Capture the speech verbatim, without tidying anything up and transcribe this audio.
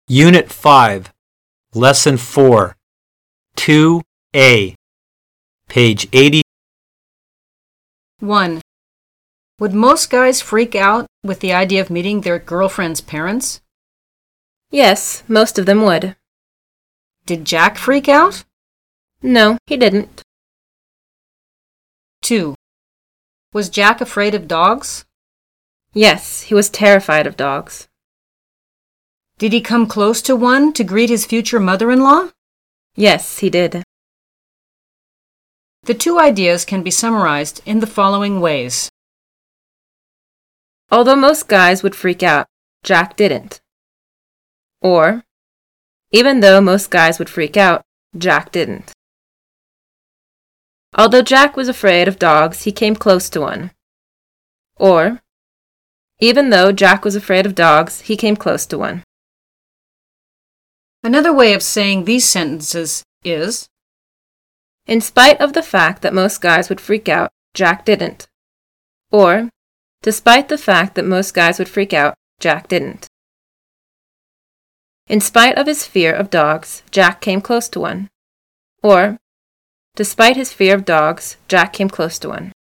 Unit five, Lesson four, two A, page eighty. one. Would most guys freak out with the idea of meeting their girlfriend's parents? Yes, most of them would. Did Jack freak out? No, he didn't. two. Was Jack afraid of dogs? Yes, he was terrified of dogs. Did he come close to one to greet his future mother-in-law? Yes, he did. The two ideas can be summarized in the following ways. Although most guys would freak out, Jack didn't. Or, even though most guys would freak out, Jack didn't. Although Jack was afraid of dogs, he came close to one. Or, even though Jack was afraid of dogs, he came close to one. Another way of saying these sentences is, in spite of the fact that most guys would freak out, Jack didn't. Or, despite the fact that most guys would freak out, Jack didn't. In spite of his fear of dogs, Jack came close to one. Or, despite his fear of dogs, Jack came close to one.